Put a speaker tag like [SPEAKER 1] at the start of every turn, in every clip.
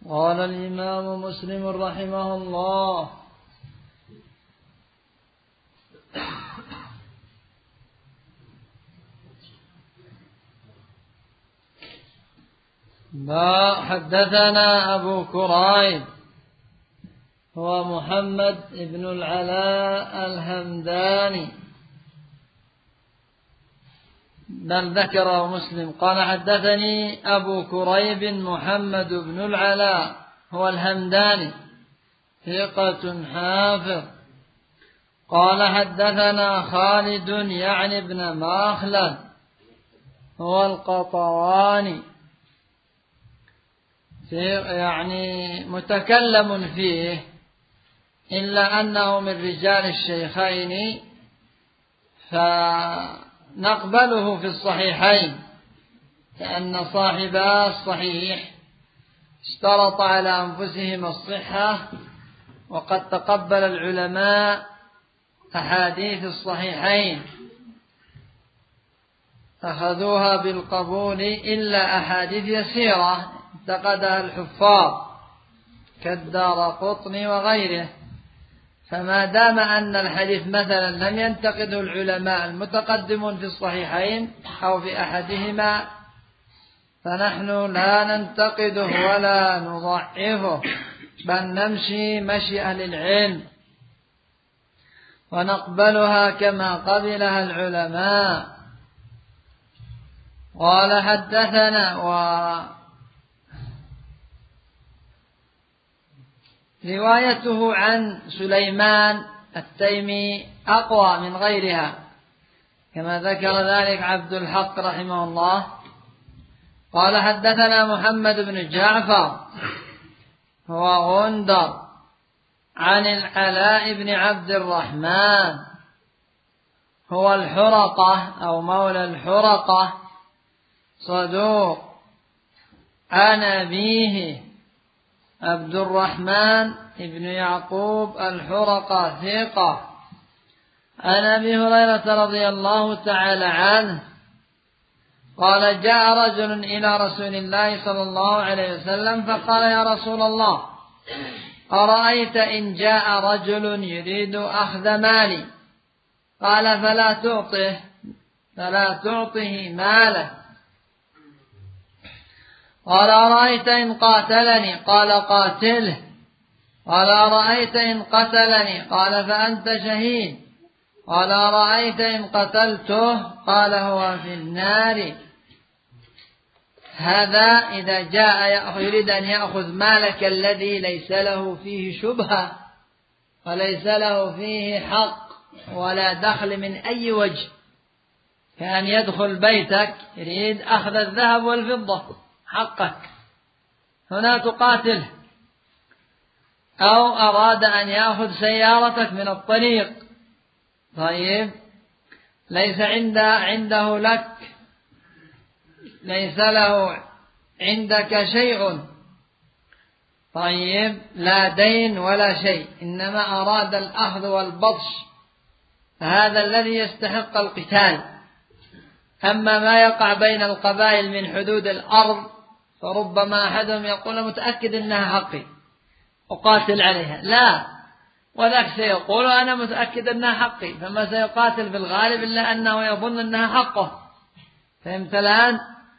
[SPEAKER 1] قال الإمام مسلم رحمه الله: ما حدثنا أبو كريب هو محمد بن العلاء الهمداني، بل ذكره مسلم قال: حدثني أبو كريب محمد بن العلاء هو الهمداني ثقة حافظ. قال: حدثنا خالد يعني ابن مخلد هو القطواني، يعني متكلم فيه، إلا أنه من رجال الشيخين فنقبله في الصحيحين، لأن صاحبا الصحيح اشترط على أنفسهم الصحة، وقد تقبل العلماء أحاديث الصحيحين أخذوها بالقبول إلا أحاديث يسيرة انتقدها الحفاظ كالدارقطني وغيره. فما دام أن الحديث مثلا لم ينتقده العلماء المتقدمون في الصحيحين أو في أحدهما، فنحن لا ننتقده ولا نضعفه، بل نمشي مشي أهل العلم ونقبلها كما قبلها العلماء. قال: حدثنا، وروايته عن سليمان التيمي أقوى من غيرها، كما ذكر ذلك عبد الحق رحمه الله. قال: حدثنا محمد بن جعفر هو غندر عن العلاء بن عبد الرحمن هو الحرقة أو مولى الحرقة، صدوق، عن أبيه عبد الرحمن بن يعقوب الحرقة ثقة، عن أبي هريرة رضي الله تعالى عنه قال: جاء رجل إلى رسول الله صلى الله عليه وسلم فقال: يا رسول الله، أرأيت إن جاء رجل يريد أخذ مالي؟ قال: فلا تعطه ماله. قال: أرأيت إن قاتلني؟ قال: قاتله. قال: أرأيت إن قتلني؟ قال: فأنت شهيد. قال: أرأيت إن قتلته؟ قال: هو في النار. هذا إذا جاء يريد أن يأخذ مالك الذي ليس له فيه شبهة وليس له فيه حق ولا دخل من أي وجه، كأن يدخل بيتك يريد أخذ الذهب والفضة حقك، هنا تقاتله. أو أراد أن يأخذ سيارتك من الطريق، طيب، ليس عنده لك، ليس له عندك شيء، طيب، لا دين ولا شيء، إنما أراد الأخذ والبطش، هذا الذي يستحق القتال. أما ما يقع بين القبائل من حدود الأرض فربما أحدهم يقول: متأكد أنها حقي أقاتل عليها، لا، وذاك سيقول: أنا متأكد أنها حقي، فما سيقاتل في الغالب إلا أنه يظن أنها حقه. فهمت الآن؟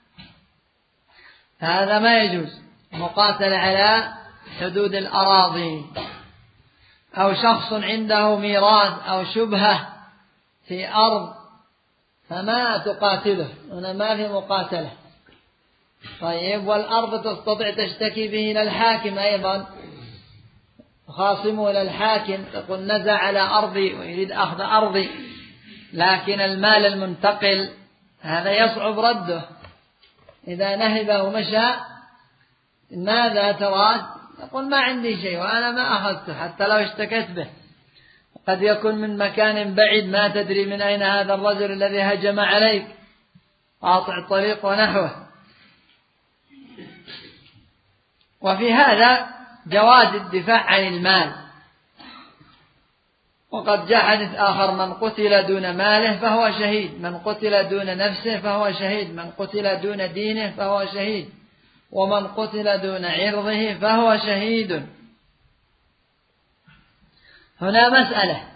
[SPEAKER 1] هذا ما يجوز مقاتلة على حدود الأراضي. أو شخص عنده ميراث أو شبهة في أرض فما تقاتله، هنا ما في مقاتلة، طيب، والأرض تستطيع تشتكي به إلى الحاكم أيضا، خاصمه إلى الحاكم، تقول: نزع على أرضي ويريد أخذ أرضي. لكن المال المنتقل هذا يصعب رده، إذا نهبه ومشى: ماذا تراد؟ يقول: ما عندي شيء وأنا ما أخذته، حتى لو اشتكت به. قد يكون من مكان بعيد، ما تدري من أين هذا الرجل الذي هجم عليك، قاطع الطريق ونحوه. وفي هذا جواز الدفاع عن المال. وقد جاء حديث آخر: من قتل دون ماله فهو شهيد، من قتل دون نفسه فهو شهيد، من قتل دون دينه فهو شهيد. ومن قتل دون عرضه فهو شهيد. هنا مسألة،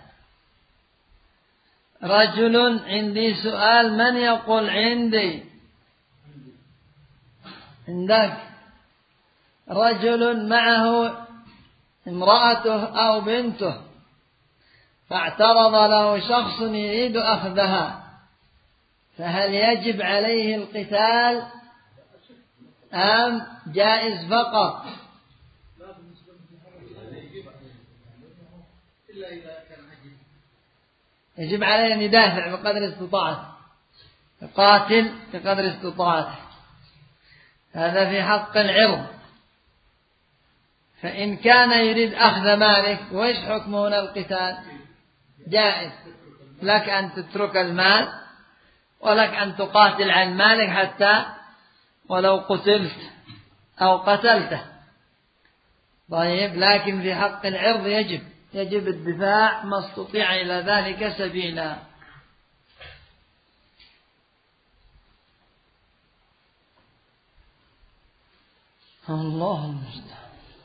[SPEAKER 1] رجل عندي سؤال، من يقول عندي؟ عندك رجل معه امرأته أو بنته فاعترض له شخص يريد أخذها، فهل يجب عليه القتال أم جائز فقط؟ يجب عليه أن يدافع بقدر استطاعته، يقاتل بقدر استطاعته، هذا في حق العرض. فإن كان يريد أخذ مالك، وإيش حكمه هنا القتال؟ جائز، لك أن تترك المال ولك أن تقاتل عن مالك حتى ولو قتلت أو قتلته. طيب، لكن في حق العرض يجب الدفاع ما استطيع إلى ذلك سبيلا. الله المستعان.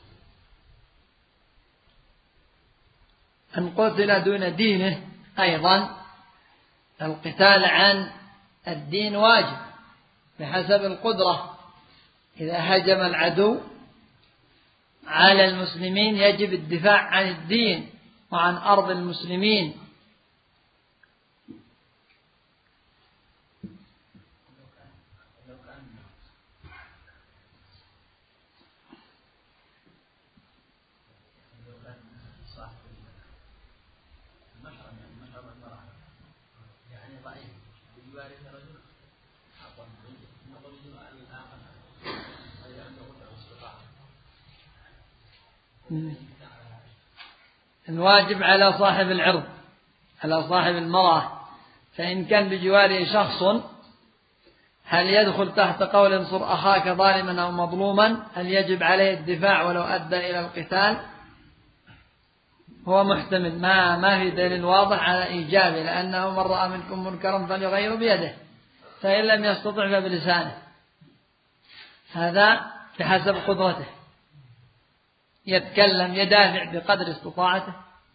[SPEAKER 1] أن قتل دون دينه، أيضا القتال عن الدين واجب بحسب القدرة. إذا هجم العدو على المسلمين يجب الدفاع عن الدين وعن أرض المسلمين. الواجب على صاحب العرض، على صاحب المرأة، فإن كان بجواره شخص هل يدخل تحت قول انصر أخاك ظالما أو مظلوما؟ هل يجب عليه الدفاع ولو أدى إلى القتال؟ هو محتمل، ما في دليل واضح على إيجابه، لأنه من رأى منكم منكرا فليغيره بيده، فإن لم يستطع فبلسانه، هذا بحسب قدرته، يتكلم يدافع بقدر استطاعته.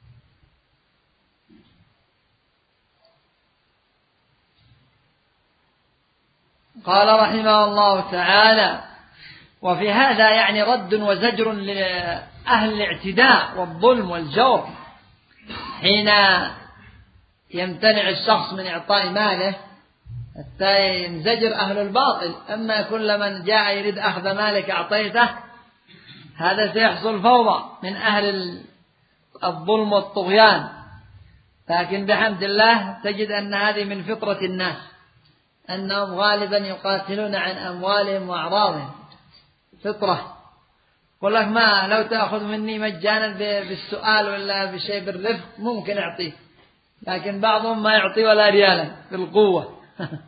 [SPEAKER 1] قال رحمه الله تعالى: وفي هذا يعني رد وزجر لأهل الاعتداء والظلم والجور حين يمتنع الشخص من إعطاء ماله حتى ينزجر أهل الباطل. أما كل من جاء يريد أخذ مالك أعطيته، هذا سيحصل فوضى من أهل الظلم والطغيان. لكن بحمد الله تجد أن هذه من فطرة الناس، أنهم غالبا يقاتلون عن أموالهم وأعراضهم، فطرة. يقول لك ما لو تأخذ مني مجانا بالسؤال ولا بشيء بالرفق ممكن أعطيه، لكن بعضهم ما يعطي ولا ريالا بالقوة.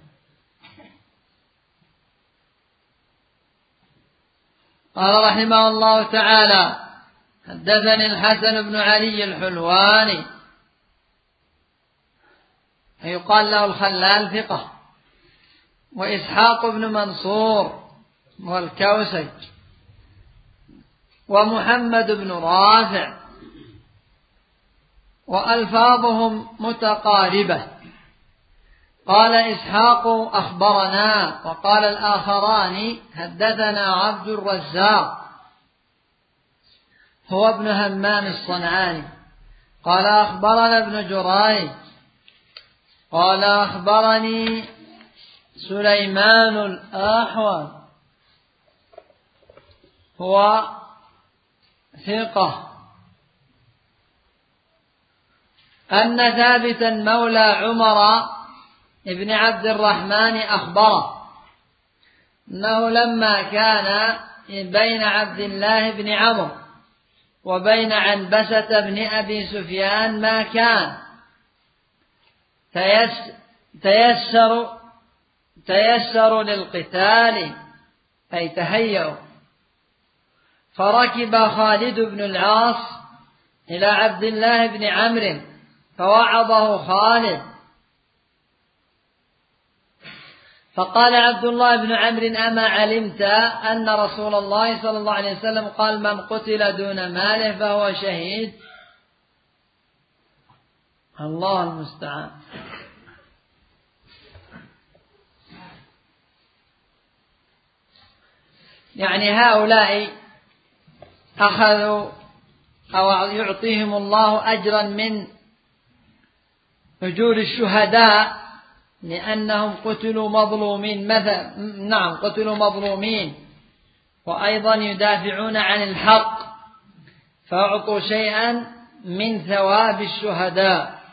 [SPEAKER 1] قال رحمه الله تعالى: حدثني الحسن بن علي الحلواني، يقال له الخلال، ثقة، وإسحاق بن منصور والكوسج، ومحمد بن رافع، وألفاظهم متقاربة. قال إسحاق: أخبرنا، وقال الآخران: حدثنا عبد الرزاق هو ابن همام الصنعاني، قال أخبرنا ابن جريج، قال أخبرني سليمان الأحول هو ثقة، أن ثابتا مولى عمر ابن عبد الرحمن أخبره أنه لما كان بين عبد الله بن عمرو وبين عنبسة بن أبي سفيان ما كان تيسروا للقتال، أي تهيأوا، فركب خالد بن العاص إلى عبد الله بن عمرو فوعظه خالد فقال عبد الله بن عمرو: أما علمت أن رسول الله صلى الله عليه وسلم قال: من قتل دون ماله فهو شهيد؟ الله المستعان. يعني هؤلاء أخذوا أو يعطيهم الله أجرا من أجور الشهداء لأنهم قتلوا مظلومين مثلا. نعم، قتلوا مظلومين، وأيضا يدافعون عن الحق، فأعطوا شيئا من ثواب الشهداء.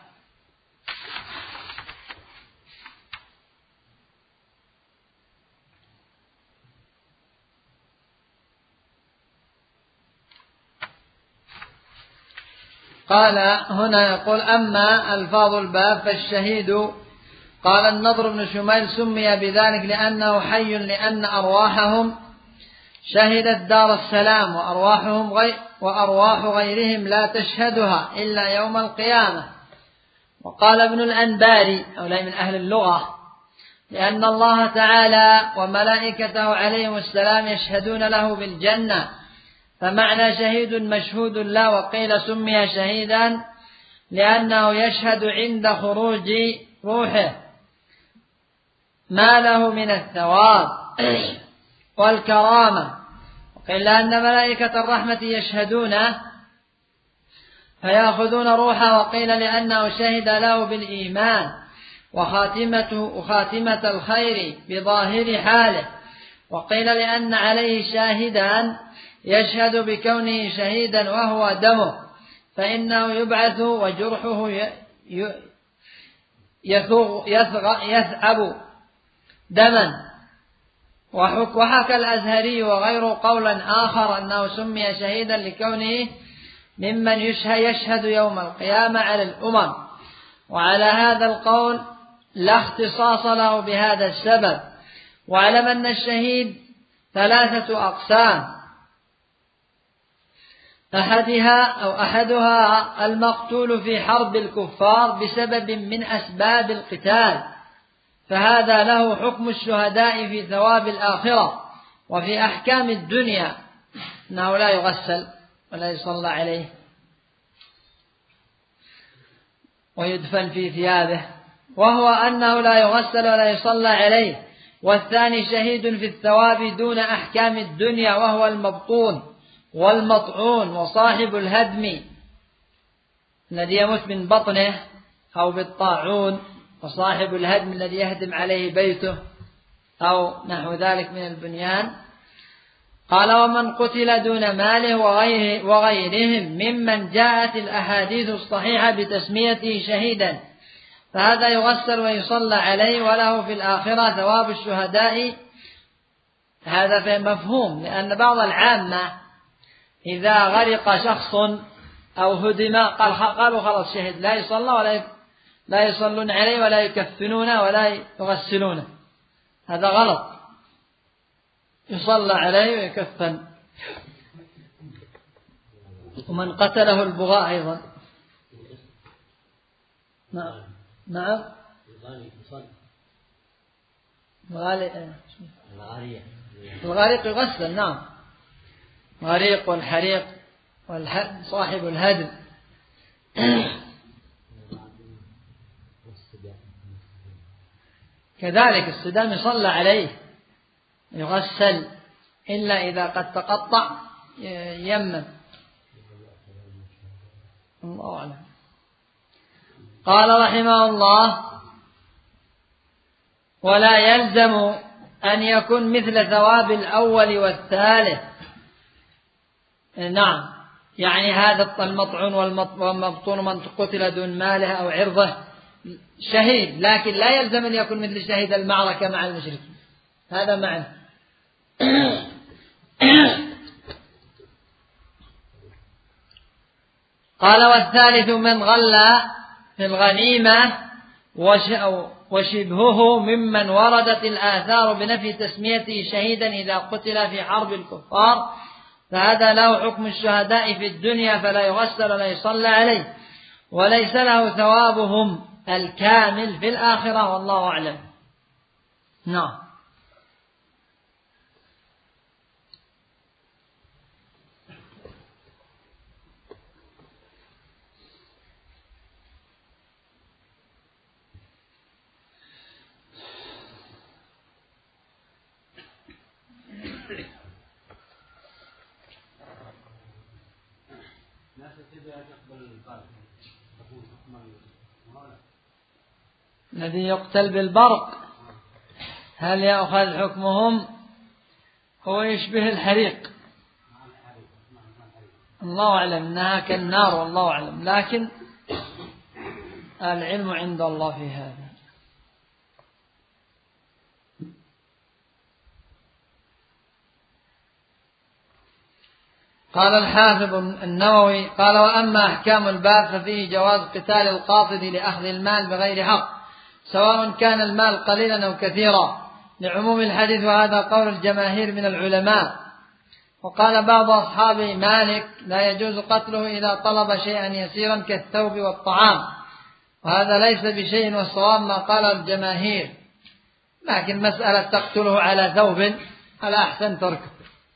[SPEAKER 1] قال هنا يقول: أما ألفاظ الباب فالشهيد. قال النضر بن شميل: سمي بذلك لأنه حي، لأن أرواحهم شهدت دار السلام، وأرواح غيرهم لا تشهدها إلا يوم القيامة. وقال ابن الأنباري، أولئك من أهل اللغة: لأن الله تعالى وملائكته عليهم السلام يشهدون له بالجنة، فمعنى شهيد مشهود له. وقيل سمي شهيدا لأنه يشهد عند خروج روحه ما له من الثواب والكرامة. وقيل أن ملائكة الرحمة يشهدونه فيأخذون روحه. وقيل لأنه شهد له بالإيمان وخاتمة الخير بظاهر حاله. وقيل لأن عليه شاهدا يشهد بكونه شهيدا وهو دمه، فإنه يبعث وجرحه يثعب دما. وحكى الأزهري وغيره قولا آخر أنه سمي شهيدا لكونه ممن يشهد يوم القيامة على الأمم. وعلى هذا القول لا اختصاص له بهذا السبب. واعلم أن الشهيد 3 أقسام: أحدها المقتول في حرب الكفار بسبب من أسباب القتال، فهذا له حكم الشهداء في ثواب الآخرة. وفي أحكام الدنيا أنه لا يغسل ولا يصلى عليه ويدفن في ثيابه، وهو أنه لا يغسل ولا يصلى عليه. والثاني شهيد في الثواب دون أحكام الدنيا، وهو المبطون والمطعون وصاحب الهدم الذي يموت من بطنه أو بالطاعون، وصاحب الهدم الذي يهدم عليه بيته أو نحو ذلك من البنيان. قال: ومن قتل دون ماله وغيرهم ممن جاءت الأحاديث الصحيحة بتسميته شهيدا، فهذا يغسل ويصلى عليه، وله في الآخرة ثواب الشهداء. هذا في مفهوم، لأن بعض العامة إذا غرق شخص أو هدم قالوا خلاص شهد، لا يصلى لا يصلون عليه ولا يكفنونه ولا يغسلونه. هذا غلط، يصلى عليه ويكفن. ومن قتله البغاء أيضا. نعم الغريق يغسل. نعم، غريق والحريق صاحب الهدم. كذلك الصدام يصلى عليه يغسل، إلا إذا قد تقطع يمم. الله أعلم. قال رحمه الله: ولا يلزم أن يكون مثل ثواب الأول والثالث. نعم، يعني هذا المطعون والمبطون من قتل دون ماله أو عرضه شهيد، لكن لا يلزم أن يكون مثل شهيد المعركة مع المشركين. هذا معنى. قال: والثالث من غلى في الغنيمة وشبهه ممن وردت الآثار بنفي تسميته شهيدا إذا قتل في حرب الكفار، فهذا له حكم الشهداء في الدنيا، فلا يغسل ولا يصلى عليه، وليس له ثوابهم الكامل في الآخرة، والله أعلم. نعم. الذي يقتل بالبرق هل يأخذ حكمهم؟ هو يشبه الحريق، الله أعلم، إنها كالنار والله أعلم، لكن العلم عند الله في هذا. قال الحافظ النووي قال: وأما أحكام الباب ففيه جواز قتال القاصد لأخذ المال بغير حق، سواء كان المال قليلا أو كثيرا، لعموم الحديث، وهذا قول الجماهير من العلماء. وقال بعض أصحاب مالك: لا يجوز قتله إذا طلب شيئا يسيرا كالثوب والطعام، وهذا ليس بشيء، والصواب ما قال الجماهير، لكن مسألة تقتله على ثوب على أحسن تركه.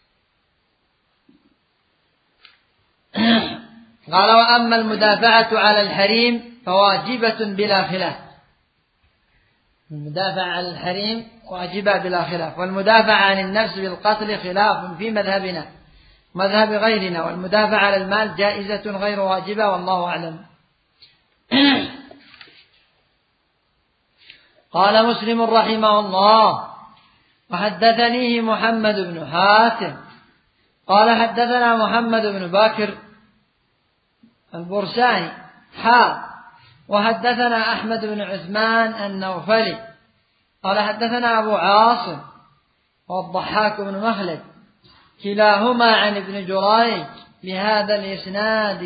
[SPEAKER 1] قال: وأما المدافعة على الحريم فواجبة بلا خلاف. المدافعة على الحريم واجبة بلا خلاف، والمدافعة عن النفس بالقتل خلاف في مذهبنا مذهب غيرنا، والمدافعة على المال جائزة غير واجبة، والله أعلم. قال مسلم رحمه الله: وحدثنيه محمد بن حاتم قال حدثنا محمد بن باكر البرساني وحدثنا أحمد بن عثمان النوفلي قال حدثنا أبو عاصم والضحاك بن مخلد كلاهما عن ابن جريج بهذا الإسناد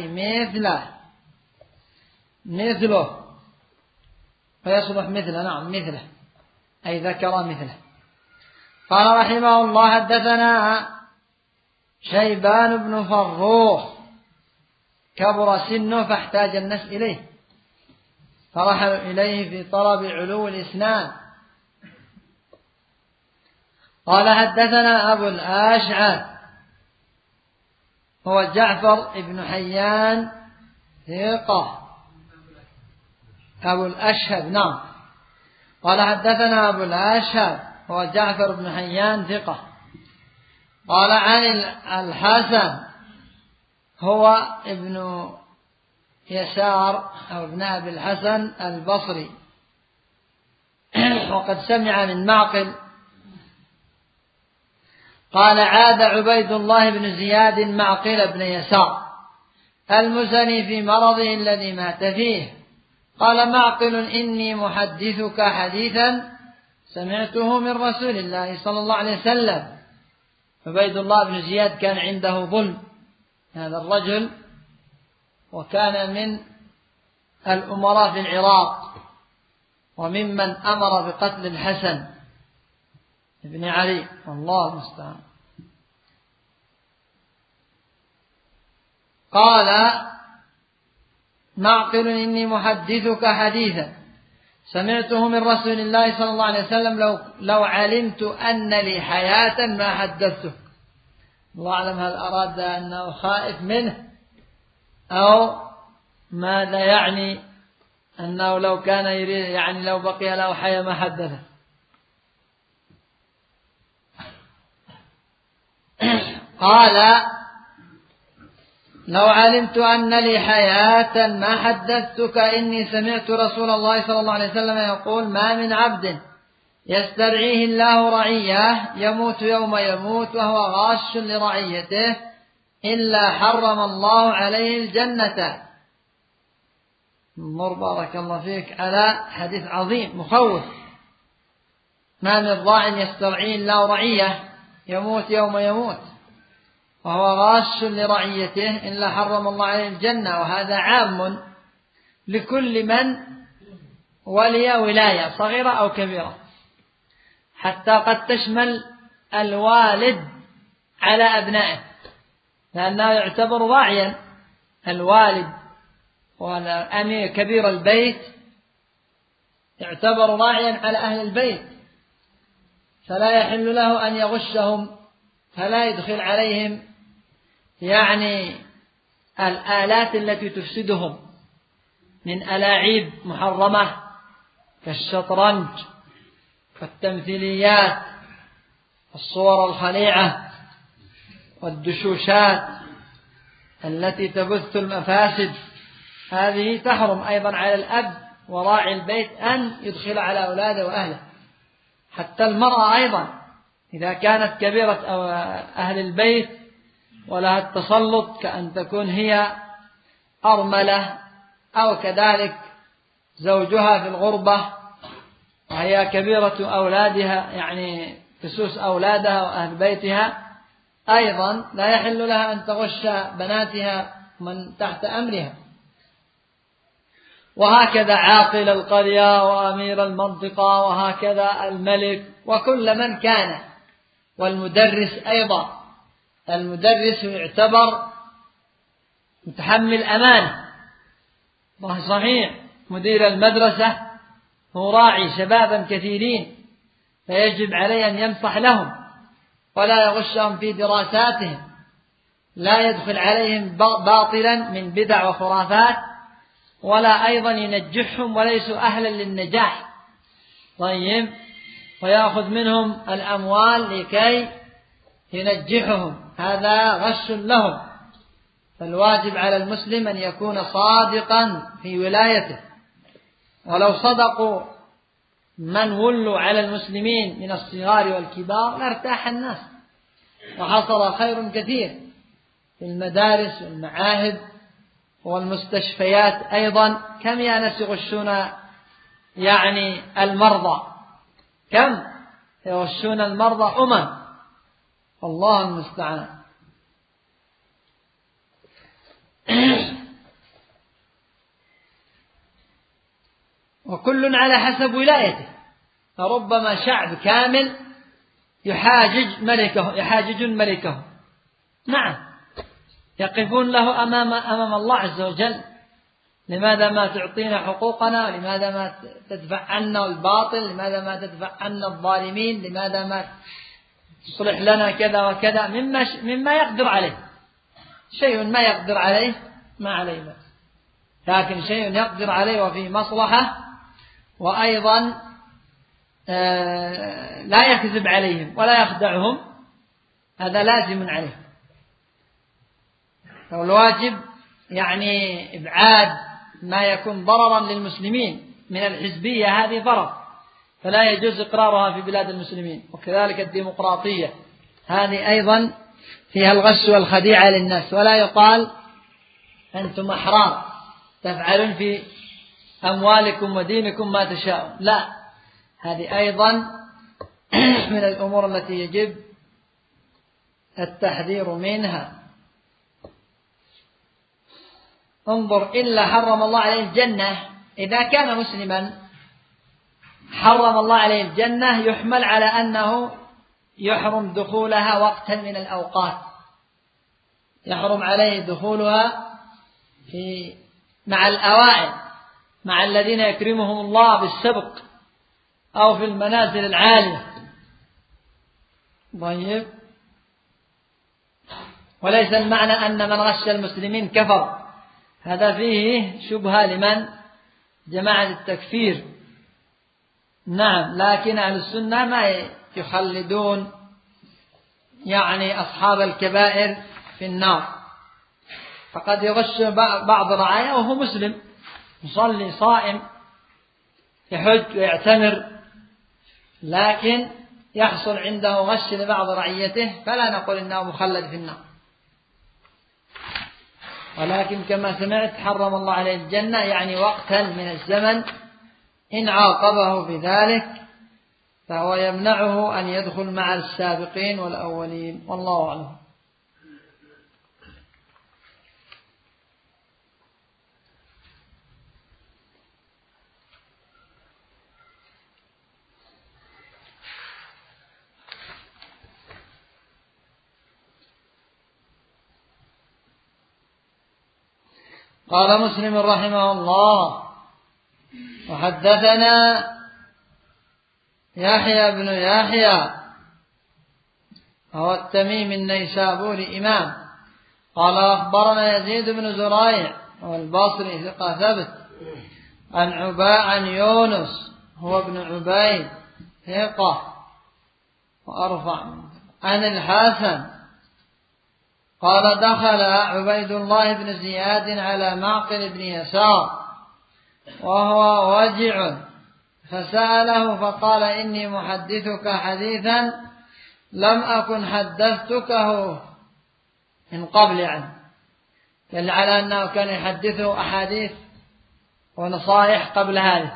[SPEAKER 1] مثله فيصلح مثله، نعم مثله، أي ذكر مثله. قال رحمه الله: حدثنا شيبان بن فروخ كبر سنه فاحتاج الناس إليه، فرحلوا إليه في طلب علو الإسناد. قال حدثنا أبو الأشعث هو جعفر بن حيان ثقة، أبو الأشهب، نعم. قال حدثنا أبو الأشهب هو جعفر بن حيان ثقة. قال عن الحسن هو ابن يسار أو ابن أبي الحسن البصري، وقد سمع من معقل. قال: عاد عبيد الله بن زياد معقل بن يسار المزني في مرضه الذي مات فيه. قال معقل: إني محدثك حديثا سمعته من رسول الله صلى الله عليه وسلم. عبيد الله بن زياد كان عنده ظلم هذا الرجل، وكان من الأمراء في العراق، وممن أمر بقتل الحسن ابن علي، والله المستعان. قال معقل: إني محدثك حديثا سمعته من رسول الله صلى الله عليه وسلم، لو علمت أن لي حياة ما حدثته. الله أعلم هل أراد أنه خائف منه أو ماذا يعني، أنه لو كان يريد يعني لو بقي له حياة ما حدثه. قال: لو علمت أن لي حياة ما حدثتك، إني سمعت رسول الله صلى الله عليه وسلم يقول: ما من عبد يسترعيه الله رعية يموت يوم يموت وهو غاش لرعيته إلا حرم الله عليه الجنة. انظر بارك الله فيك على حديث عظيم مخوف. ما من راع يسترعيه الله رعية يموت يوم يموت وهو غاش لرعيته إلا حرم الله عليه الجنة، وهذا عام لكل من ولي ولاية صغيرة أو كبيرة، حتى قد تشمل الوالد على أبنائه، لأنه يعتبر راعيا. الوالد والأمير كبير البيت يعتبر راعيا على أهل البيت، فلا يحل له أن يغشهم، فلا يدخل عليهم يعني الآلات التي تفسدهم من ألاعيب محرمة كالشطرنج والتمثيليات، الصور الخليعة والدشوشات التي تبث المفاسد. هذه تحرم أيضا على الأب وراعي البيت أن يدخل على أولاده وأهله. حتى المرأة أيضا إذا كانت كبيرة أو أهل البيت ولها التسلط، كأن تكون هي أرملة أو كذلك زوجها في الغربة وهي كبيرة أولادها، يعني تسوس أولادها وأهل بيتها، أيضا لا يحل لها أن تغش بناتها من تحت أمرها. وهكذا عاقل القرية وأمير المنطقة، وهكذا الملك وكل من كان، والمدرس أيضا. المدرس يعتبر متحمل أمانة، صحيح مدير المدرسة هو راعي شبابا كثيرين، فيجب عليه أن ينصح لهم ولا يغشهم في دراساتهم، لا يدخل عليهم باطلا من بدع وخرافات، ولا أيضا ينجحهم وليسوا أهلا للنجاح. طيب، ويأخذ منهم الأموال لكي ينجحهم، هذا غش لهم. فالواجب على المسلم أن يكون صادقا في ولايته، ولو صدقوا من ولوا على المسلمين من الصغار والكبار لارتاح الناس وحصل خير كثير في المدارس والمعاهد والمستشفيات أيضا. كم يا ناس يغشون يعني المرضى، كم يغشون المرضى الله المستعان. وكل على حسب ولايته، فربما شعب كامل يحاجج ملكه، نعم، يقفون له أمام الله عز وجل: لماذا ما تعطينا حقوقنا؟ لماذا ما تدفع عنا الباطل؟ لماذا ما تدفع عنا الظالمين؟ لماذا ما تصلح لنا كذا وكذا؟ مما يقدر عليه. شيء ما يقدر عليه ما عليه بس، لكن شيء يقدر عليه وفي مصلحة، وأيضا لا يكذب عليهم ولا يخدعهم، هذا لازم عليه. فالواجب يعني إبعاد ما يكون ضررا للمسلمين من الحزبية، هذه ضرر، فلا يجوز إقرارها في بلاد المسلمين. وكذلك الديمقراطية، هذه أيضا فيها الغش والخديعة للناس، ولا يقال أنتم أحرار تفعلون في أموالكم ودينكم ما تشاءون، لا، هذه أيضا من الأمور التي يجب التحذير منها. انظر: إلا حرم الله عليه الجنة. إذا كان مسلما حرم الله عليه الجنة، يحمل على أنه يحرم دخولها وقتا من الأوقات، يحرم عليه دخولها مع الأوائل، مع الذين يكرمهم الله بالسبق أو في المنازل العالية. طيب، وليس المعنى أن من غش المسلمين كفر، هذا فيه شبهة لمن جماعة التكفير. نعم، لكن أهل السنة ما يخلدون يعني أصحاب الكبائر في النار. فقد يغش بعض رعايا وهو مسلم، يصلي صائم يحج ويعتمر، لكن يحصل عنده غش لبعض رعيته، فلا نقول إنه مخلد في النار. ولكن كما سمعت حرم الله عليه الجنة، يعني وقتا من الزمن إن عاقبه بذلك فهو يمنعه أن يدخل مع السابقين والأولين، والله أعلم. قال مسلم رحمه الله: وحدثنا يحيى بن يحيى هو التميمي النيسابوري إمام قال أخبرنا يزيد بن زريع هو البصري ثقة ثبت عن يونس هو ابن عبيد ثقة وأرفع عن الحسن قال دخل عبيد الله بن زياد على معقل بن يسار وهو وجع فسأله فقال إني محدثك حديثا لم أكن حدثتكه من قبل يعني دل على أنه كان يحدثه أحاديث ونصائح قبل هذه.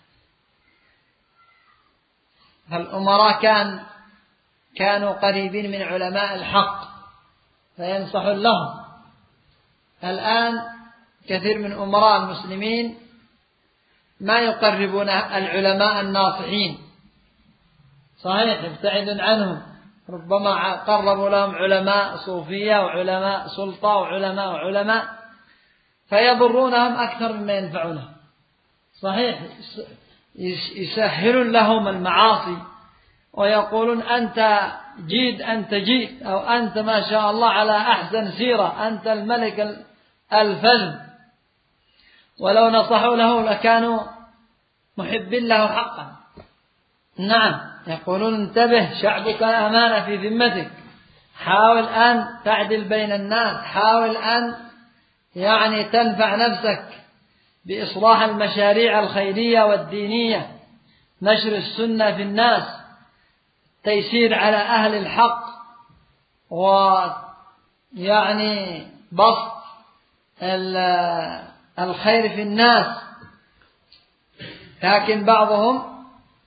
[SPEAKER 1] فالأمراء كانوا قريبين من علماء الحق فينصح لهم. الآن كثير من أمراء المسلمين ما يقربون العلماء الناصحين صحيح يبتعدون عنهم، ربما قربوا لهم علماء صوفية وعلماء سلطة وعلماء فيضرونهم أكثر مما ينفعونهم. صحيح يسهلون لهم المعاصي ويقولون أنت جيد أو أنت ما شاء الله على أحسن سيرة، أنت الملك الفذ، ولو نصحوا له لكانوا محبين له حقا. نعم يقولون انتبه شعبك أمانة في ذمتك، حاول أن تعدل بين الناس، حاول أن تنفع نفسك بإصلاح المشاريع الخيرية والدينية، نشر السنة في الناس، تيسير على أهل الحق، بسط الخير في الناس. لكن بعضهم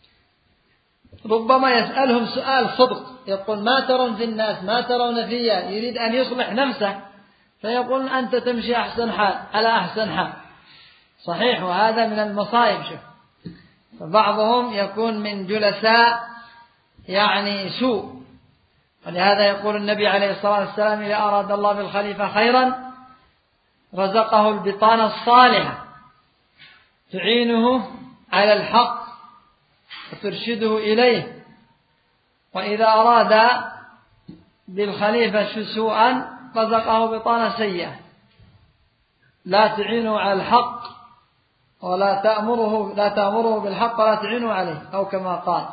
[SPEAKER 1] ربما يسألهم سؤال صدق، يقول ما ترون في الناس ما ترون فيا، يريد أن يصلح نفسه فيقول أنت تمشي أحسن حال على أحسن حال. صحيح، وهذا من المصائب. شوف فبعضهم يكون من جلساء سوء، ولهذا يقول النبي عليه الصلاة والسلام إذا أراد الله بالخليفة خيرا رزقه البطانة الصالحة تعينه على الحق وترشده إليه، وإذا أراد بالخليفة سوءا رزقه بطانة سيئة لا تعينه على الحق ولا تأمره بالحق ولا تعينه عليه، أو كما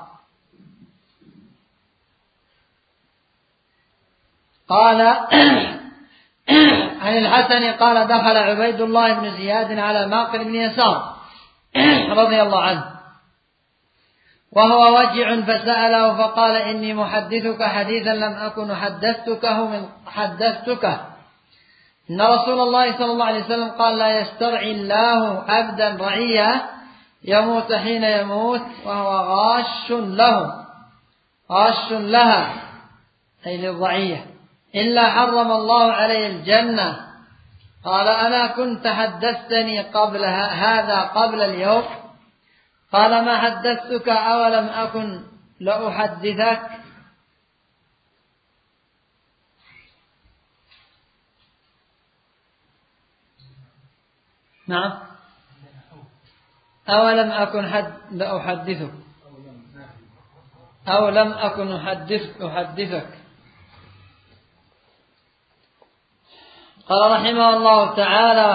[SPEAKER 1] قال عن الحسن قال دخل عبيد الله بن زياد على معقل بن يسار رضي الله عنه وهو وجع فسأله فقال إني محدثك حديثا لم أكن حدثتك إن رسول الله صلى الله عليه وسلم قال لا يسترعي الله عبدا رعية يموت حين يموت وهو غاش لها أي للرعية إلا حرم الله عليه الجنة. قال أنا كنت حدثتني قبل هذا قبل اليوم؟ قال ما حدثتك أولم أكن لأحدثك؟ نعم أولم أكن لأحدثك أو لم أكن أحدثك. قال رحمه الله تعالى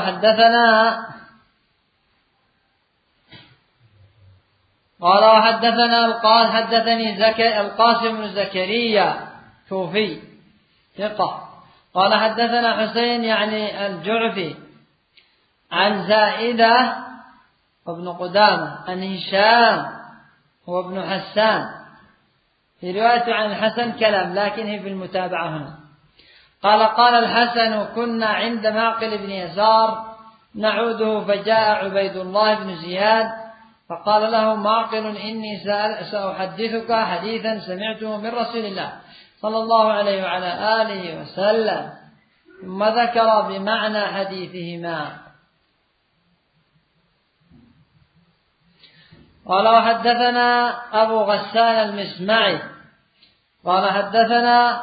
[SPEAKER 1] وحدثنا حدثني القاسم بن زكريا كوفي ثقة قال حدثنا حسين الجعفي عن زائدة وابن قدامة عن هشام وابن حسان. في رواية عن الحسن كلام لكن هي في المتابعة هنا. قال الحسن كنا عند معقل بن يسار نعوده فجاء عبيد الله بن زياد فقال له معقل إني سأحدثك حديثا سمعته من رسول الله صلى الله عليه وعلى آله وسلم، ثم ذكر بمعنى حديثهما. قال وحدثنا أبو غسان المسمعي قال حدثنا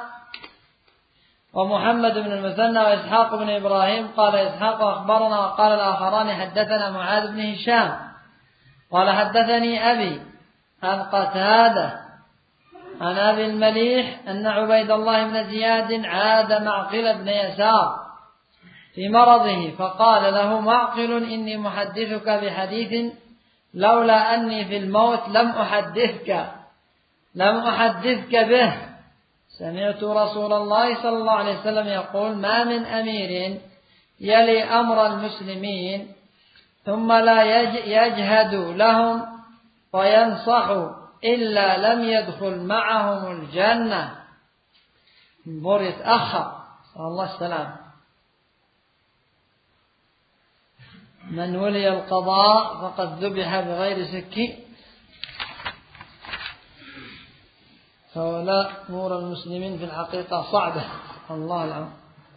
[SPEAKER 1] ومحمد بن المثنى وإسحاق بن إبراهيم قال إسحاق أخبرنا وقال الآخران حدثنا معاذ بن هشام قال حدثني أبي عن قتادة عن أبي المليح أن عبيد الله بن زياد عاد معقل بن يسار في مرضه فقال له معقل إني محدثك بحديث لولا أني في الموت لم أحدثك به. سمعت رسول الله صلى الله عليه وسلم يقول ما من أمير يلي أمر المسلمين ثم لا يجهد لهم وينصح إلا لم يدخل معهم الجنة. المبور يتأخر صلى الله السلام. من ولي القضاء فقد ذبح بغير سكين. فولاء أمور المسلمين في الحقيقة صعبة. الله العظيم.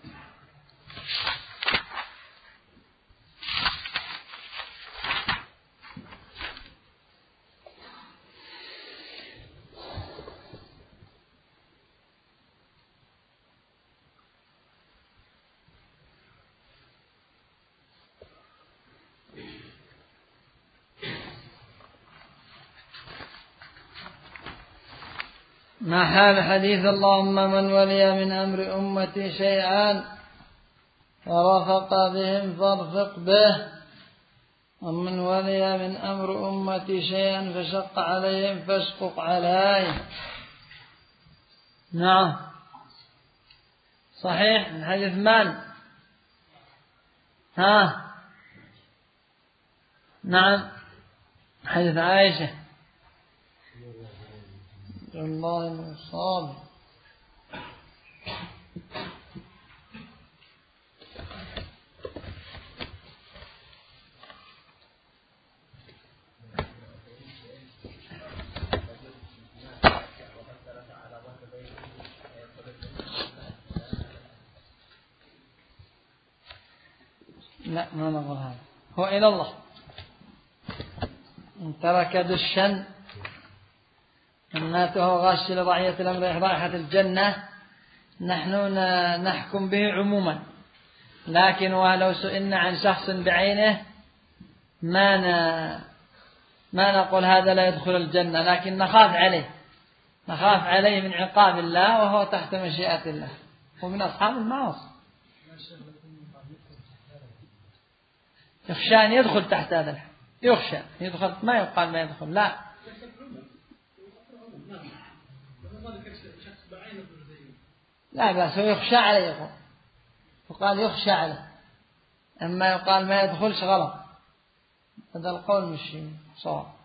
[SPEAKER 1] ما حال حديث اللهم من ولي من أمر أمتي شيئا فرفق بهم فارفق به ومن ولي من أمر أمتي شيئا فشق عليهم فاشقق عليه. نعم صحيح من حديث من؟ نعم حديث عائشة الله المصاب. لا ما نقول هذا هو إلى الله إن ترك دشا أناته غاش لرعية الأمر رائحة الجنة نحن نحكم به عموما، لكن ولو سئلنا عن شخص بعينه ما نقول هذا لا يدخل الجنة، لكن نخاف عليه من عقاب الله وهو تحت مشيئة الله ومن أصحاب المعاصي. يخشى أن يدخل تحت هذا الحد، يخشى يدخل ما يقال ما يدخل لا لا بأس يخشى عليه يقال يخشى عليه، أما يقال ما يدخلش غلط، هذا القول مش صواب.